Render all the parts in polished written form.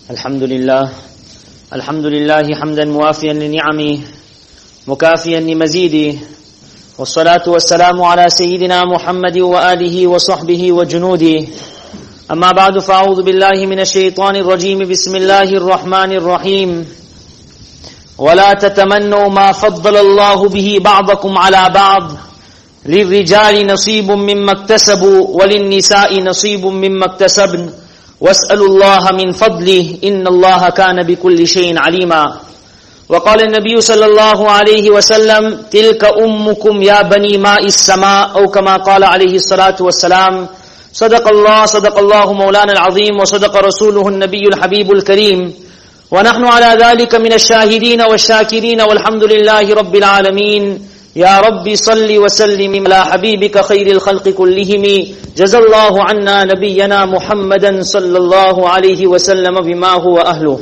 الحمد لله حمدا موافيا لنعمه مكافيا لمزيده والصلاة والسلام على سيدنا محمد وآله وصحبه وجنوده أما بعد فأعوذ بالله من الشيطان الرجيم بسم الله الرحمن الرحيم ولا تتمنوا ما فضل الله به بعضكم على بعض للرجال نصيب مما اكتسبوا وللنساء نصيب مما اكتسبن واسألوا الله من فضله إن الله كان بكل شيء عليما وقال النبي صلى الله عليه وسلم تلك أمكم يا بني ماء السماء أو كما قال عليه الصلاة والسلام صدق الله مولانا العظيم وصدق رسوله النبي الحبيب الكريم ونحن على ذلك من الشاهدين والشاكرين والحمد لله رب العالمين يا رب صل وسلم على حبيبك خير الخلق كلهم جزا الله عنا نبينا محمدا صلى الله عليه وسلم بما هو أهله.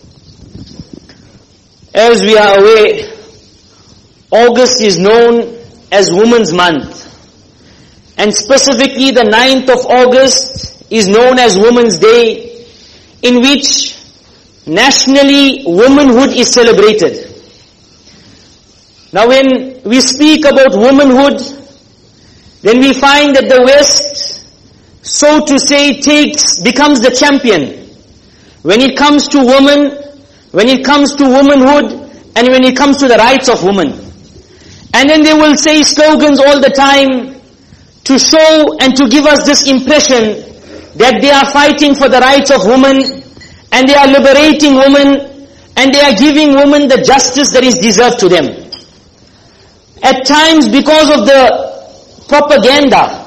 As we are aware, August is known as Women's Month, and specifically the 9th of August is known as Women's Day, in which nationally womanhood is celebrated. Now when we speak about womanhood, then we find that the West, so to say, becomes the champion when it comes to women, when it comes to womanhood, and when it comes to the rights of women. And then they will say slogans all the time to show and to give us this impression that they are fighting for the rights of women, and they are liberating women, and they are giving women the justice that is deserved to them. At times, because of the propaganda,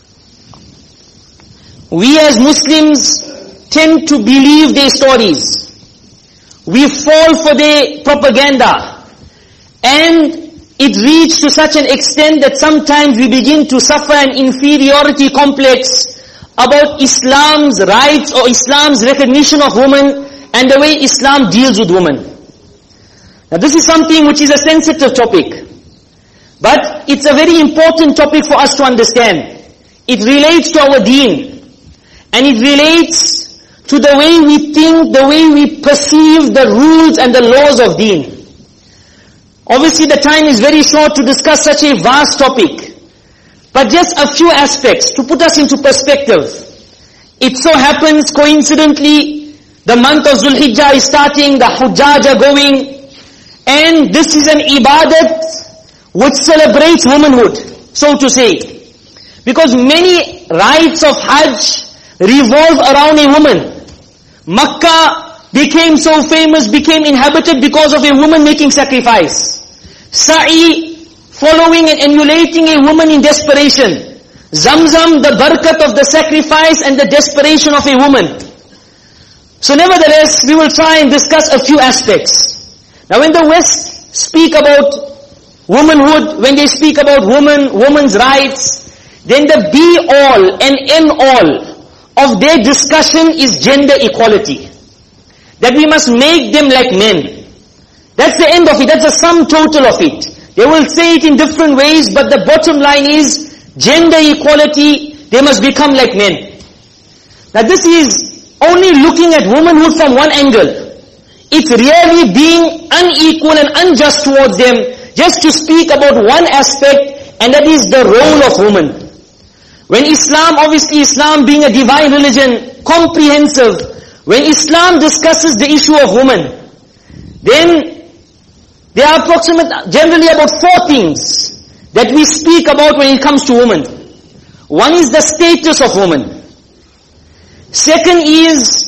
we as Muslims tend to believe their stories. We fall for their propaganda, and it reaches to such an extent that sometimes we begin to suffer an inferiority complex about Islam's rights or Islam's recognition of women and the way Islam deals with women. Now this is something which is a sensitive topic, but it's a very important topic for us to understand. It relates to our deen, and it relates to the way we think, the way we perceive the rules and the laws of deen. Obviously the time is very short to discuss such a vast topic, but just a few aspects to put us into perspective. It so happens coincidentally the month of Zulhijjah is starting, the Hujjaj are going, and this is an ibadat which celebrates womanhood, so to say. Because many rites of Hajj revolve around a woman. Makkah became so famous, became inhabited because of a woman making sacrifice. Sa'i, following and emulating a woman in desperation. Zamzam, the barakat of the sacrifice and the desperation of a woman. So nevertheless, we will try and discuss a few aspects. Now when the West speak about womanhood, when they speak about women's rights, then the be-all and end-all of their discussion is gender equality. That we must make them like men. That's the end of it, that's the sum total of it. They will say it in different ways, but the bottom line is gender equality, they must become like men. Now this is only looking at womanhood from one angle. It's really being unequal and unjust towards them, just to speak about one aspect, and that is the role of woman. When Islam, obviously Islam being a divine religion, comprehensive, when Islam discusses the issue of woman, then there are generally about 4 things that we speak about when it comes to woman. One is the status of woman. Second is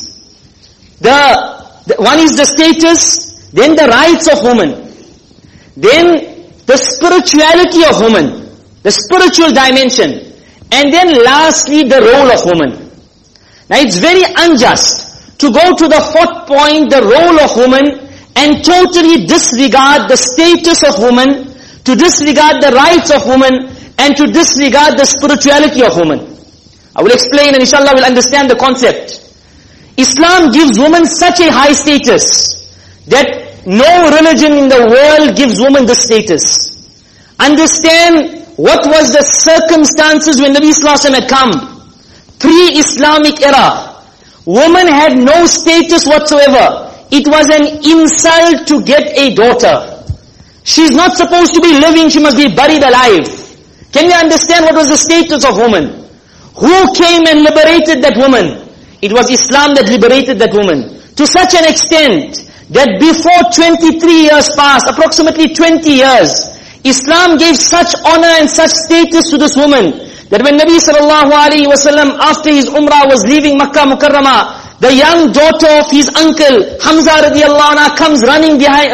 one is the status, then the rights of woman. Then the spirituality of woman, the spiritual dimension. And then lastly, the role of woman. Now it's very unjust to go to the 4th point, the role of woman, and totally disregard the status of woman, to disregard the rights of woman, and to disregard the spirituality of woman. I will explain and inshallah we'll understand the concept. Islam gives woman such a high status that no religion in the world gives woman this status. Understand what was the circumstances when Nabi Sallallahu Alaihi Wasallam had come. Pre-Islamic era. woman had no status whatsoever. It was an insult to get a daughter. She's not supposed to be living, she must be buried alive. Can you understand what was the status of woman? Who came and liberated that woman? It was Islam that liberated that woman. To such an extent that before 23 years passed, approximately 20 years, Islam gave such honor and such status to this woman, that when Nabi sallallahu alaihi wasallam, after his umrah, was leaving Makkah Mukarramah, the young daughter of his uncle, Hamza radiallahu anha, comes running behind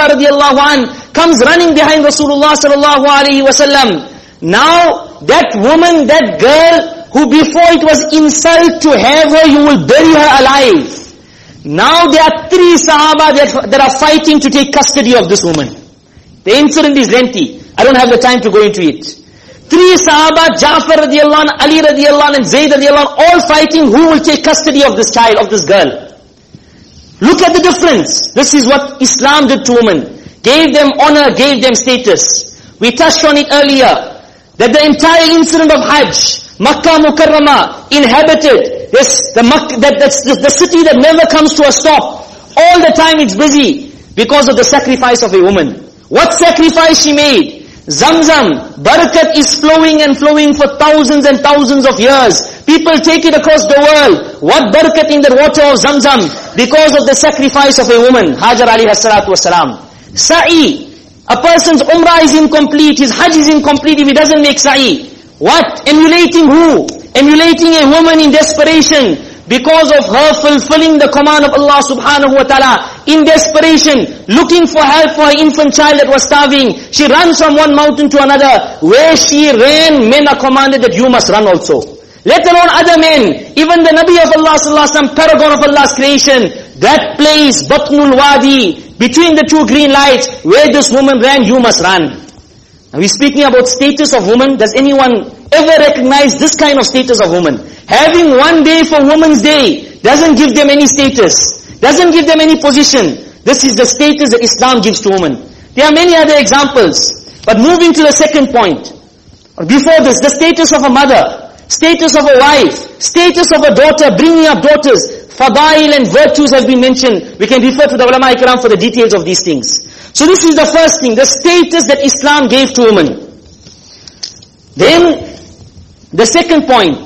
Rasulullah sallallahu alaihi wasallam. Now, that woman, that girl, who before it was insult to have her, you will bury her alive. Now there are 3 Sahaba that are fighting to take custody of this woman. The incident is lengthy. I don't have the time to go into it. 3 Sahaba, Ja'far radiallahu anh, Ali radiallahu anh, and Zayd radiallahu anh, all fighting who will take custody of this child, of this girl. Look at the difference. This is what Islam did to women. Gave them honor, gave them status. We touched on it earlier, that the entire incident of Hajj, Makkah Mukarramah, inhabited, that's the city that never comes to a stop. All the time it's busy because of the sacrifice of a woman. What sacrifice she made? Zamzam, barakat is flowing and flowing for thousands and thousands of years. People take it across the world. What barakat in the water of Zamzam? Because of the sacrifice of a woman, Hajar alayhi salatu wasalam. Sa'i, a person's umrah is incomplete, his hajj is incomplete if he doesn't make sa'i. What? Emulating who? Emulating a woman in desperation because of her fulfilling the command of Allah subhanahu wa ta'ala. In desperation, looking for help for her infant child that was starving. She runs from one mountain to another. Where she ran, men are commanded that you must run also. Let alone other men. Even the Nabi of Allah sallallahu alaihi wasallam, paragon of Allah's creation, that place, Batnul Wadi, between the 2 green lights, where this woman ran, you must run. Now we're speaking about status of woman. Does anyone ever recognize this kind of status of woman? Having one day for Women's Day doesn't give them any status, doesn't give them any position. This is the status that Islam gives to women. There are many other examples. But moving to the second point, or before this, the status of a mother, status of a wife, status of a daughter, bringing up daughters, fadail and virtues have been mentioned. We can refer to the ulama ikram for the details of these things. So this is the first thing, the status that Islam gave to women. Then, the second point,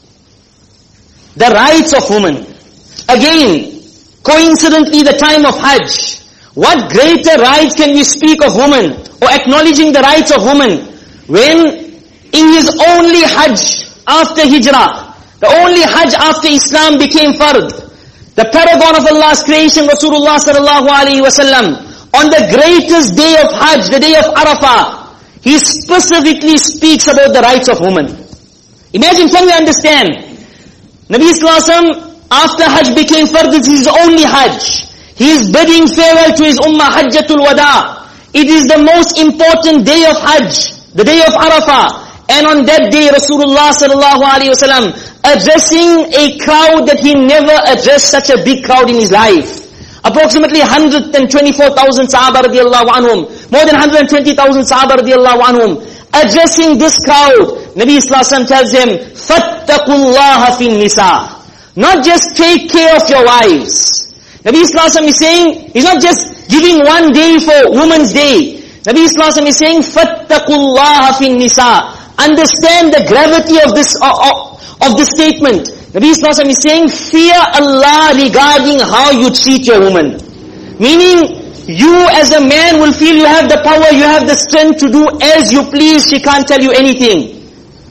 the rights of women. Again, coincidentally the time of Hajj. What greater rights can we speak of women, or acknowledging the rights of women, when in his only Hajj after Hijrah, the only Hajj after Islam became fard, the paragon of Allah's creation, Rasulullah sallallahu alaihi wasallam, on the greatest day of Hajj, the day of Arafah, he specifically speaks about the rights of women. Imagine, can we understand? Nabi sallallahu alaihi wasallam, after Hajj became fard, this is his only Hajj. He is bidding farewell to his ummah, Hajjatul Wada. It is the most important day of Hajj, the day of Arafah. And on that day, Rasulullah sallallahu alaihi wasallam addressing a crowd that he never addressed such a big crowd in his life. Approximately 124,000 Sahaba radiallahu anhum, more than 120,000 Sahaba radiallahu anhum, addressing this crowd. Nabi sallallahu alaihi wasallam tells them, "Fattaqullaha fin nisa." Not just take care of your wives. Nabi sallallahu alaihi wasallam is saying, he's not just giving one day for Women's Day. Nabi sallallahu alaihi wasallam is saying, "Fattaqullaha fin nisa." Understand the gravity of this statement. Nabi sallallahu alaihi wasallam is saying, fear Allah regarding how you treat your woman. Meaning, you as a man will feel you have the power, you have the strength to do as you please. She can't tell you anything.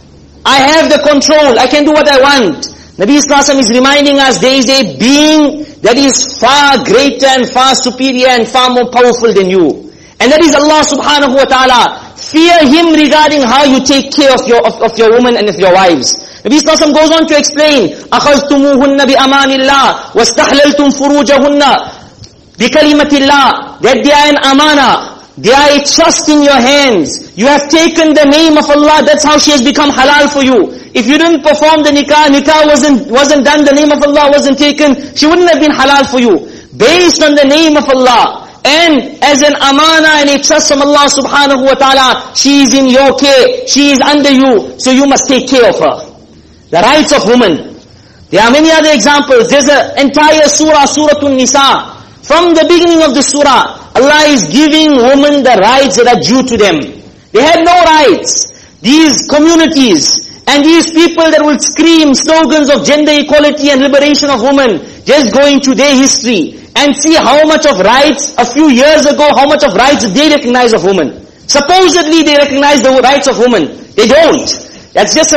I have the control, I can do what I want. Nabi sallallahu alaihi wasallam is reminding us there is a being that is far greater and far superior and far more powerful than you. And that is Allah subhanahu wa ta'ala. Fear Him regarding how you take care of your woman and of your wives. Nabi sallallahu alaihi wasallam goes on to explain, أَخَذْتُمُوهُنَّ بِأَمَانِ اللَّهِ وَاسْتَحْلَلْتُمْ فُرُوجَهُنَّ بِكَلِمَةِ اللَّهِ. That they are an amana, they are a trust in your hands. You have taken the name of Allah, that's how she has become halal for you. If you didn't perform the nikah wasn't done, the name of Allah wasn't taken, she wouldn't have been halal for you. Based on the name of Allah, and as an amana and a trust from Allah subhanahu wa ta'ala, she is in your care, she is under you, so you must take care of her. The rights of women. There are many other examples. There's an entire surah, Suratul Nisa. From the beginning of the surah, Allah is giving women the rights that are due to them. They had no rights. These communities and these people that will scream slogans of gender equality and liberation of women, just go into their history and see how much of rights a few years ago, how much of rights they recognize of women. Supposedly they recognize the rights of women. They don't. It's just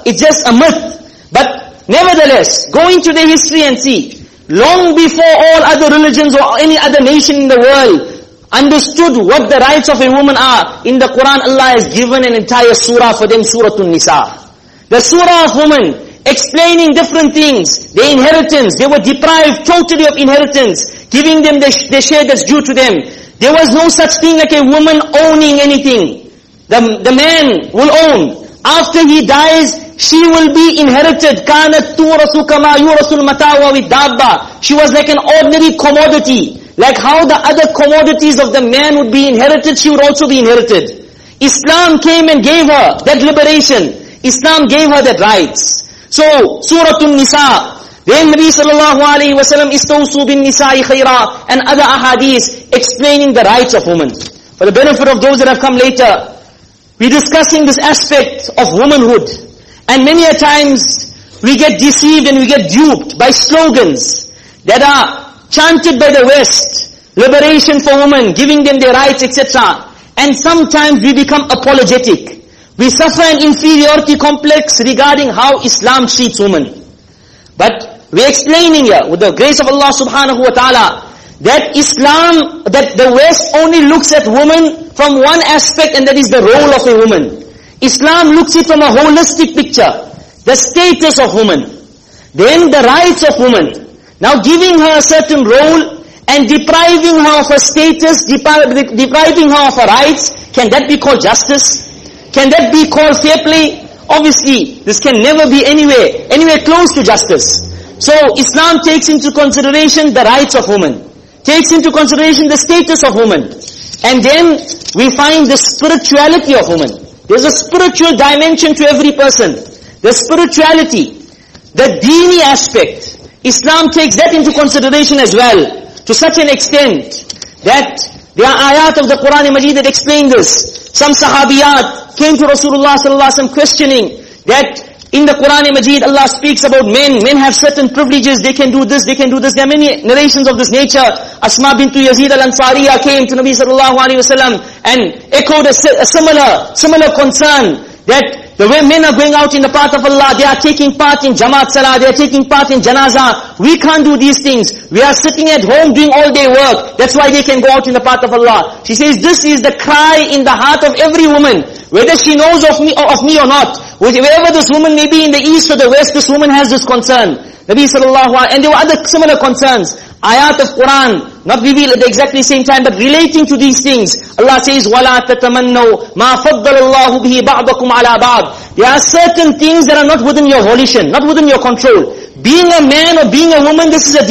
a myth. But nevertheless, go into their history and see. Long before all other religions or any other nation in the world understood what the rights of a woman are, in the Quran Allah has given an entire surah for them, Suratul Nisa. The surah of women, explaining different things, their inheritance. They were deprived totally of inheritance, giving them the share that's due to them. There was no such thing like a woman owning anything. The man will own. After he dies, she will be inherited. كَانَتْ تُورَثُ كَمَا يُورَثُ الْمَتَاعُ وَالدَّابَّةُ. She was like an ordinary commodity. Like how the other commodities of the man would be inherited, she would also be inherited. Islam came and gave her that liberation. Islam gave her that rights. So, Suratul Nisa, then Nabi sallallahu alayhi wa sallam, istawsu bin nisa'i khayra, and other ahadith explaining the rights of women. For the benefit of those that have come later, we're discussing this aspect of womanhood. And many a times, we get deceived and we get duped by slogans that are chanted by the West. Liberation for women, giving them their rights, etc. And sometimes we become apologetic. We suffer an inferiority complex regarding how Islam treats women. But we're explaining here, with the grace of Allah subhanahu wa ta'ala, that Islam, that the West only looks at women from one aspect, and that is the role of a woman. Islam looks at it from a holistic picture. The status of woman. Then the rights of woman. Now giving her a certain role and depriving her of her status, depriving her of her rights, can that be called justice? Can that be called fair play? Obviously, this can never be anywhere close to justice. So Islam takes into consideration the rights of women. Takes into consideration the status of women. And then we find the spirituality of women. There's a spiritual dimension to every person. The spirituality, the deeni aspect, Islam takes that into consideration as well, to such an extent that there are ayat of the Quran Majid that explain this. Some sahabiyat came to Rasulullah sallallahu alaihi wasallam questioning that in the Quran Majid Allah speaks about men. Men have certain privileges, they can do this, they can do this. There are many narrations of this nature. Asma bintu Yazid al-Ansariya came to Nabi sallallahu alaihi wasallam and echoed a similar concern that the way men are going out in the path of Allah, they are taking part in Jamaat Salah, they are taking part in Janazah. We can't do these things. We are sitting at home doing all day work. That's why they can go out in the path of Allah. She says, this is the cry in the heart of every woman. Whether she knows of me or not. Wherever this woman may be in the east or the west, this woman has this concern. Nabi sallallahu alaihi wasallam, and there were other similar concerns. Ayat of Quran, not revealed at the exactly same time, but relating to these things. Allah says, وَلَا تَتَمَنَّوْا مَا فَضَّلَ اللَّهُ بِهِ بَعْضَكُمْ عَلَى بَعْضٍ. There are certain things that are not within your volition, not within your control. Being a man or being a woman, this is a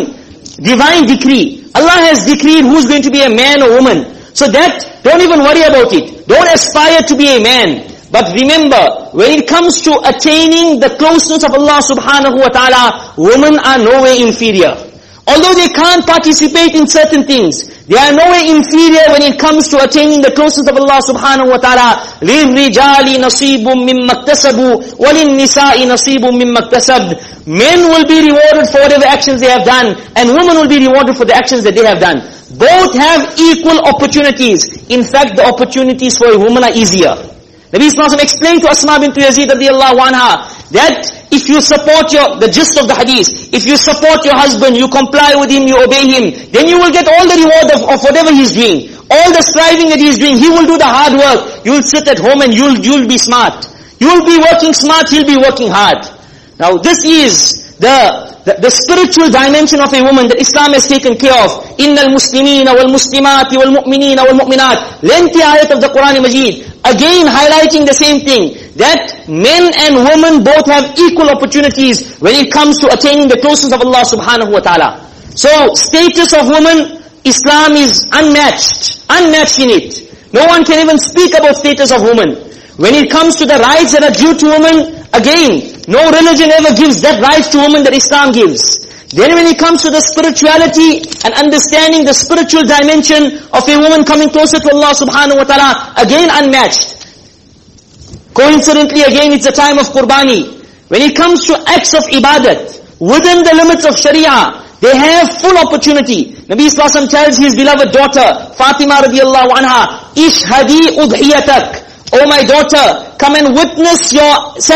divine decree. Allah has decreed who's going to be a man or woman. So that, don't even worry about it. Don't aspire to be a man. But remember, when it comes to attaining the closeness of Allah subhanahu wa ta'ala, women are nowhere inferior. Although they can't participate in certain things, they are nowhere inferior when it comes to attaining the closeness of Allah subhanahu wa ta'ala. لِلْرِجَالِ نَصِيبٌ مِمَّا اكْتَسَبُوا وَلِلنِّسَاءِ نَصِيبٌ مِمَّا اكْتَسَبْنَ. Men will be rewarded for whatever actions they have done, and women will be rewarded for the actions that they have done. Both have equal opportunities. In fact, the opportunities for a woman are easier. Nabi Sallallahu Alaihi Wasallam explained to Asma bint Yazid radiyallahu anha that if you support the gist of the hadith, if you support your husband, you comply with him, you obey him, then you will get all the reward of whatever he's doing. All the striving that he's doing, he will do the hard work. You'll sit at home and you'll be smart. You'll be working smart, he'll be working hard. Now this is the spiritual dimension of a woman that Islam has taken care of. Innal muslimina wal muslimati wal mu'minina wal mu'minat. Lengthy ayat of the Quran Majid. Again highlighting the same thing, that men and women both have equal opportunities when it comes to attaining the closeness of Allah subhanahu wa ta'ala. So, status of women, Islam is unmatched in it. No one can even speak about status of women. When it comes to the rights that are due to women, again, no religion ever gives that right to women that Islam gives. Then when it comes to the spirituality and understanding the spiritual dimension of a woman coming closer to Allah subhanahu wa ta'ala, again unmatched. Coincidentally, again, it's a time of Qurbani. When it comes to acts of ibadat, within the limits of Sharia, they have full opportunity. Nabi Sallallahu Alaihi Wasallam tells his beloved daughter, Fatima radiallahu anha, Ishhadi udhiyatak. Oh my daughter, come and witness your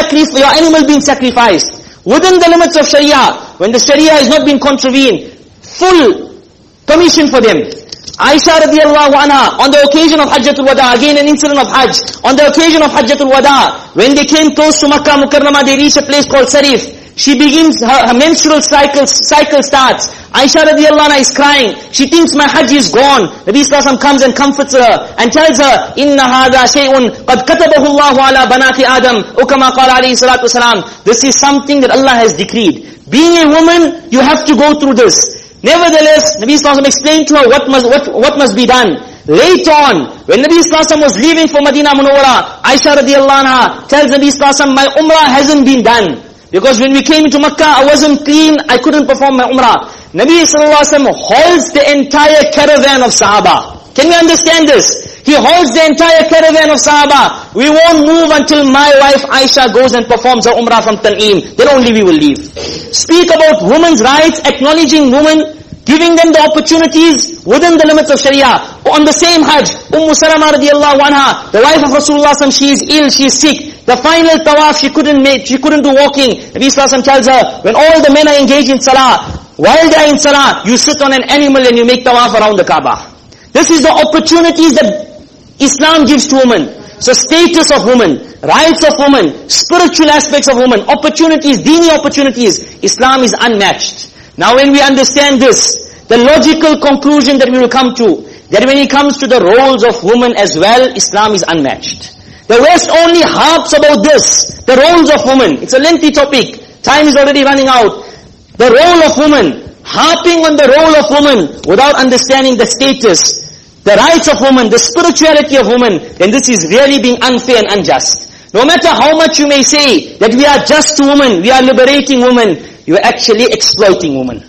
animal being sacrificed. Within the limits of Sharia, when the Sharia has not been contravened, full permission for them. Aisha radiallahu anha, on the occasion of Hajjatul Wada, again an incident of Hajj, on the occasion of Hajjatul Wada, when they came close to Makkah Mukarramah, they reached a place called Sarif. She begins, her menstrual cycle starts. Aisha radiallahu anha is crying. She thinks my Hajj is gone. Nabi Sallallahu Alaihi Wasallam comes and comforts her and tells her, Inna hadha shay'un qad katabahu Allahu ala banati Adam, ukama qala alayhi salatu wasalam. This is something that Allah has decreed. Being a woman, you have to go through this. Nevertheless, Nabi Sallallahu Alaihi Wasallam explained to her what must be done. Later on, when Nabi Sallallahu Alaihi Wasallam was leaving for Madinah Munawwara, Aisha radiallahu anha tells Nabi Sallallahu Alaihi Wasallam, my umrah hasn't been done. Because when we came into Makkah, I wasn't clean, I couldn't perform my umrah. Nabi Sallallahu Alaihi Wasallam holds the entire caravan of Sahaba. Can we understand this? He holds the entire caravan of Sahaba. We won't move until my wife Aisha goes and performs her umrah from Tan'im. Then only we will leave. Speak about women's rights, acknowledging women, giving them the opportunities within the limits of Sharia. On the same Hajj, Salama radiallahu anha, the wife of Rasulullah, she is ill, she is sick. The final tawaf she couldn't do walking. Nabi Sallallahu Alaihi Wasallam tells her, when all the men are engaged in salah, while they are in salah, you sit on an animal and you make tawaf around the Kaaba. This is the opportunities that Islam gives to women. So status of women, rights of women, spiritual aspects of women, opportunities, dini opportunities, Islam is unmatched. Now when we understand this, the logical conclusion that we will come to, that when it comes to the roles of women as well, Islam is unmatched. The West only harps about this, the roles of women. It's a lengthy topic. Time is already running out. The role of women, harping on the role of women without understanding the status, the rights of women, the spirituality of women, then this is really being unfair and unjust. No matter how much you may say that we are just to women, we are liberating women, you are actually exploiting women.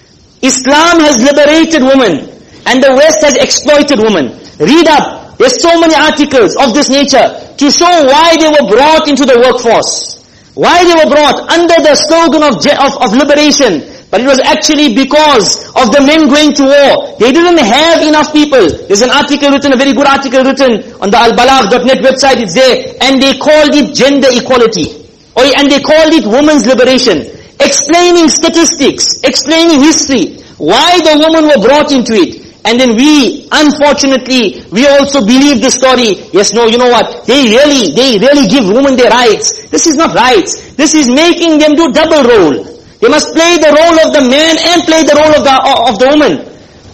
Islam has liberated women and the West has exploited women. Read up. There's so many articles of this nature to show why they were brought into the workforce. Why they were brought under the slogan of liberation. But it was actually because of the men going to war. They didn't have enough people. There's an article written, a very good article written on the albalagh.net website, it's there. And they called it gender equality. And they called it women's liberation. Explaining statistics, explaining history. Why the women were brought into it. And then we, unfortunately, we also believe the story. Yes, no, you know what? They really give women their rights. This is not rights. This is making them do double role. They must play the role of the man and play the role of the woman.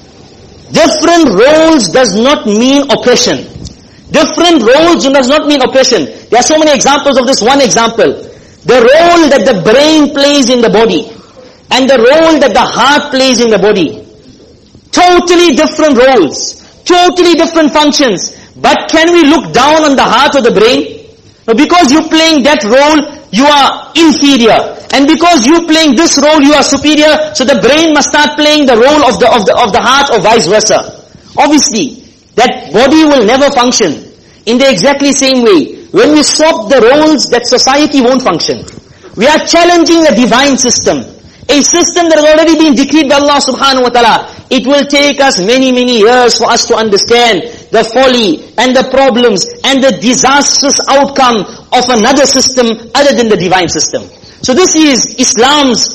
Different roles does not mean oppression. Different roles does not mean oppression. There are so many examples of this. One example. The role that the brain plays in the body and the role that the heart plays in the body. Totally different roles, totally different functions. But can we look down on the heart or the brain? No, because you're playing that role, you are inferior. And because you're playing this role, you are superior. So the brain must start playing the role of the heart or vice versa. Obviously, that body will never function in the exactly same way. When we swap the roles, that society won't function. We are challenging the divine system. A system that has already been decreed by Allah subhanahu wa ta'ala. It will take us many, many years for us to understand the folly and the problems and the disastrous outcome of another system other than the divine system. So this is Islam's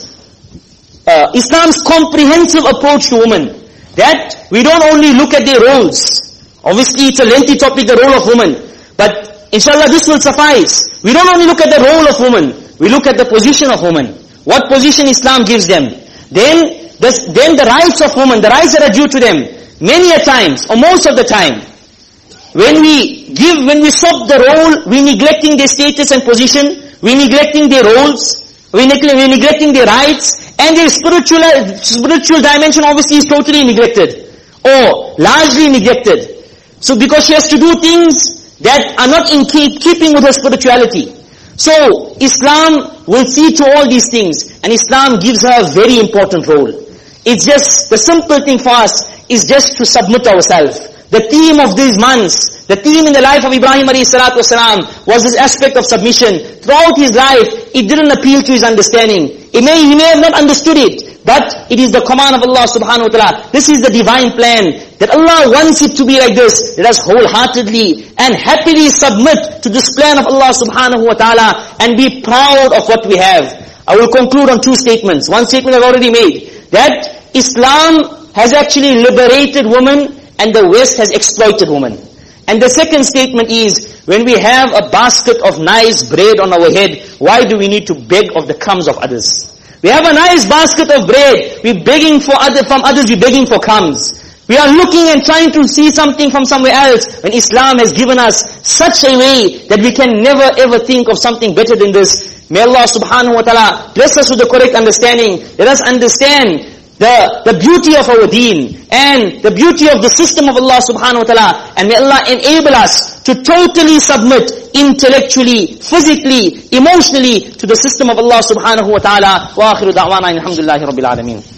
comprehensive approach to women. That we don't only look at their roles. Obviously it's a lengthy topic, the role of women. But inshallah this will suffice. We don't only look at the role of women. We look at the position of women. What position Islam gives them. Then the rights of women, the rights that are due to them. Many a times, or most of the time, when we swap the role, we're neglecting their status and position, we're neglecting their roles, we're neglecting their rights, and their spiritual dimension obviously is totally neglected, or largely neglected. So because she has to do things that are not in keeping with her spirituality. So, Islam will see to all these things, and Islam gives her a very important role. It's just, the simple thing for us is just to submit ourselves. The theme of these months, the theme in the life of Ibrahim ﷺ was this aspect of submission. Throughout his life, it didn't appeal to his understanding. He may have not understood it, but it is the command of Allah subhanahu wa ta'ala. This is the divine plan, that Allah wants it to be like this. Let us wholeheartedly and happily submit to this plan of Allah subhanahu wa ta'ala and be proud of what we have. I will conclude on two statements. One statement I've already made, that Islam has actually liberated women and the West has exploited women. And the second statement is, when we have a basket of nice bread on our head, why do we need to beg of the crumbs of others? We have a nice basket of bread, we're begging from others, we're begging for crumbs. We are looking and trying to see something from somewhere else, when Islam has given us such a way that we can never ever think of something better than this. May Allah subhanahu wa ta'ala bless us with the correct understanding. Let us understand the beauty of our deen and the beauty of the system of Allah subhanahu wa ta'ala, and may Allah enable us to totally submit intellectually, physically, emotionally to the system of Allah subhanahu wa ta'ala. Wa akhiru da'wana alhamdulillahi rabbil alameen.